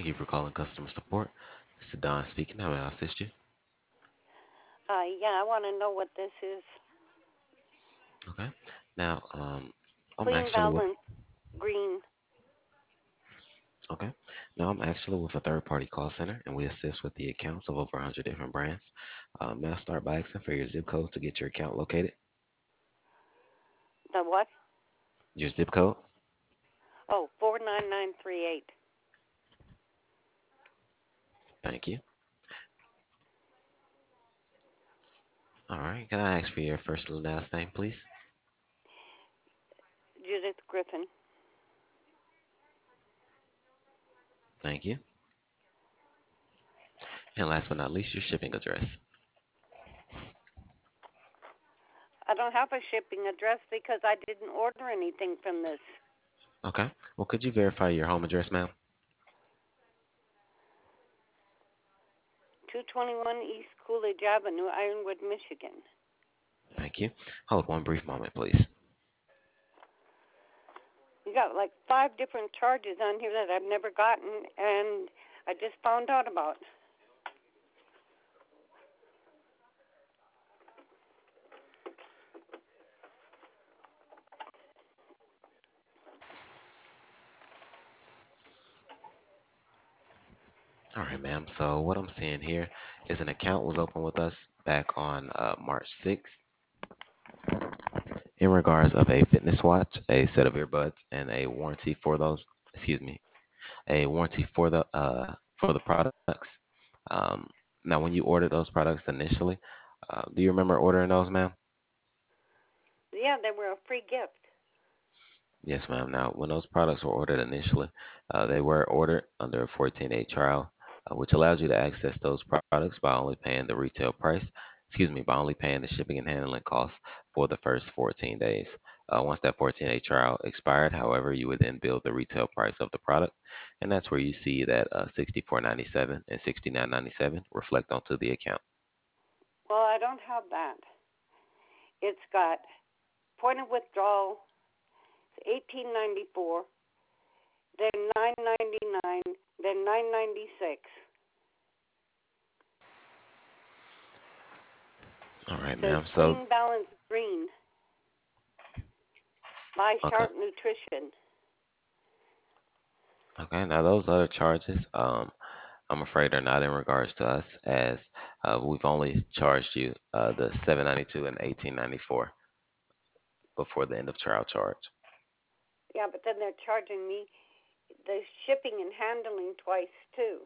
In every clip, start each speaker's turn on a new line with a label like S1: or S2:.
S1: Thank you for calling customer support. This is Don speaking. How may I assist you?
S2: Yeah, I want to know what this is.
S1: Okay. Now, I'm
S2: Clean
S1: actually with
S2: balance green.
S1: okay. Now I'm actually with a third-party call center, and we assist with the accounts of over 100 different brands. May I start by asking for your zip code to get your account located?
S2: The what?
S1: Your zip code.
S2: Oh, 49938.
S1: Thank you. All right. Can I ask for your first and last name, please?
S2: Judith Griffin.
S1: Thank you. And last but not least, your shipping address.
S2: I don't have a shipping address because I didn't order anything from this.
S1: Okay. Well, could you verify your home address, ma'am?
S2: 221 East Coolidge Avenue, Ironwood, Michigan.
S1: Thank you. Hold one brief moment, please.
S2: You got like 5 different charges on here that I've never gotten, and I just found out about.
S1: All right, ma'am. So what I'm seeing here is an account was opened with us back on March 6th in regards of a fitness watch, a set of earbuds, and a warranty for those. Excuse me, a warranty for the products. Um, Now, when you ordered those products initially, do you remember ordering those, ma'am?
S2: Yeah, they were a free gift.
S1: Yes, ma'am. Now, when those products were ordered initially, they were ordered under a 14-day trial, which allows you to access those products by only paying the retail price, excuse me, by only paying the shipping and handling costs for the first 14 days. Once that 14-day trial expired, however, you would then bill the retail price of the product, and that's where you see that 64.97 and 69.97 reflect onto the account.
S2: Well, I don't have that. It's got point of withdrawal 1894, then 999, then 996.
S1: All right,
S2: Says
S1: ma'am. So,
S2: Clean Balance Green by
S1: okay.
S2: Sharp Nutrition.
S1: Okay, now those other charges, I'm afraid are not in regards to us, as we've only charged you the 792 and 1894 before the end of trial charge.
S2: Yeah, but then they're charging me the shipping and handling twice too.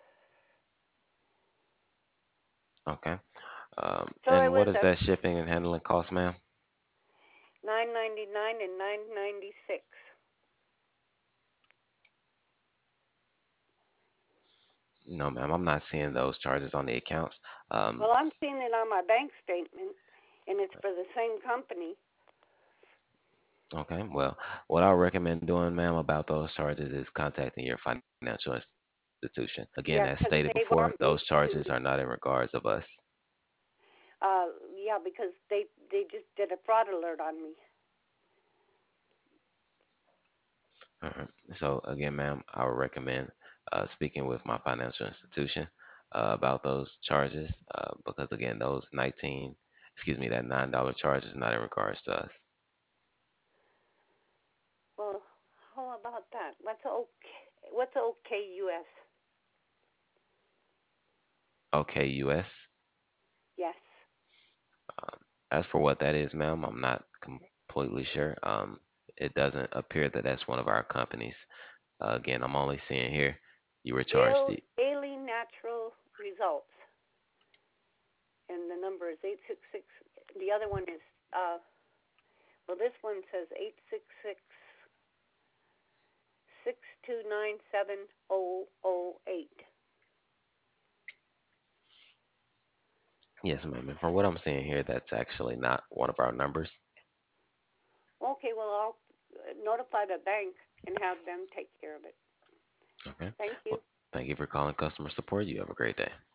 S1: Okay,
S2: So it
S1: and what
S2: was
S1: is
S2: a
S1: that shipping and handling cost, ma'am?
S2: 999 and 996.
S1: No, ma'am, I'm not seeing those charges on the accounts. Um,
S2: Well, I'm seeing it on my bank statement, and it's for the same company.
S1: okay, well, what I'll recommend doing, ma'am, about those charges is contacting your financial institution. Again, as stated
S2: Yeah, because
S1: before,
S2: they
S1: those
S2: want me
S1: charges are
S2: to.
S1: not in regards of us.
S2: Yeah, because they just did a fraud alert on me.
S1: All right. So again, ma'am, I would recommend speaking with my financial institution about those charges because again, that $9 charge is not in regards to us.
S2: Well, how about that? What's okay? What's OKUS?
S1: Okay, US.
S2: Yes.
S1: As for what that is, ma'am, I'm not completely sure. It doesn't appear that that's one of our companies. Again, I'm only seeing here you were charged
S2: Daily Natural Results, and the number is 866. The other one is this one says 866-629-7008.
S1: yes, ma'am. And from what I'm seeing here, that's actually not one of our numbers.
S2: Okay, well, I'll notify the bank and have them take care of it.
S1: Okay.
S2: Thank you.
S1: Well, thank you for calling customer support. You have a great day.